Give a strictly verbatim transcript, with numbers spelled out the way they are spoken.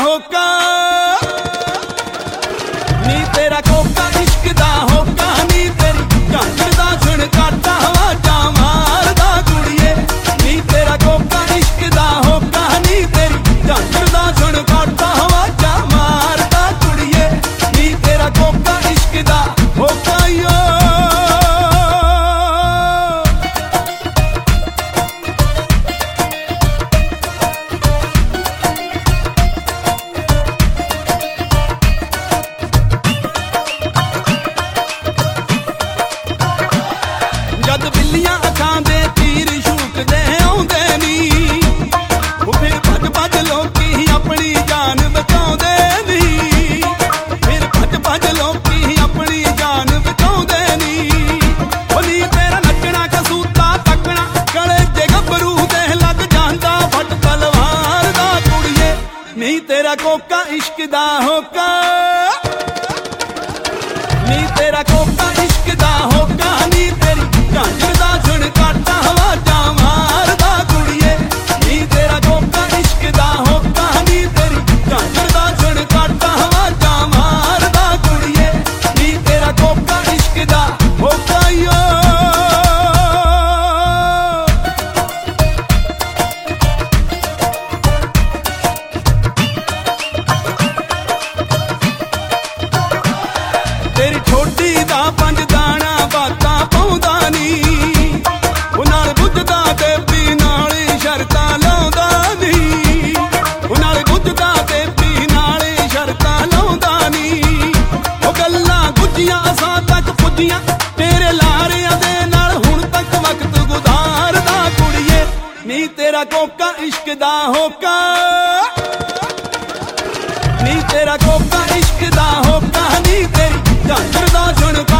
होका नी तेरा कोका इश्क दा होका नी तेरी झांझर दा छणकाटा आवाज़ां मारदा कुड़िए नी तेरा कोका इश्क दा होका नी तेरी झांझर दा छणकाटा आवाज़ां मारदा कुड़िए नी तेरा कोका इश्क दा होका यो जद बिल्लियां अखां दे तीर शूकदे आउंदे नी फिर भज भज लोकी अपनी जान बचाउंदे नी फिर भज भज लोकी अपनी जान बचाउंदे नी ओ नी तेरा नचना कसूता तकना गले जे गभरू ते लग जांदा फट तलवार दा कुड़िए नी तेरा कोका इश्क दा होका नी तेरा कोका इश्क दा होका नी तेरी झांझर दा छणकाटा आवाज़ां मारदा कुड़िए नी तेरा कोका इश्क दा होका नी तेरी झांझर दा छणकाटा आवाज़ां मारदा कुड़िए नी तेरा कोका इश्क दा होका यो तेरी ठोडी दा पंज दाना बातां पाउंदा नी ओ नाल बुझदा ते पी नाल शर्तां लाउंदा नी ओ नाल बुझदा ते पी नाल शर्तां लाउंदा नी ओ गल्लां गुज्जियां असां तक पुज्जियां तेरे लारियां दे नाल हुण तक वक्त गुजारदा कुड़िए नी तेरा कोका इश्क दा होका नी तेरा कोका इश्क दा होका नी तेरी झांझर दा छणकाटा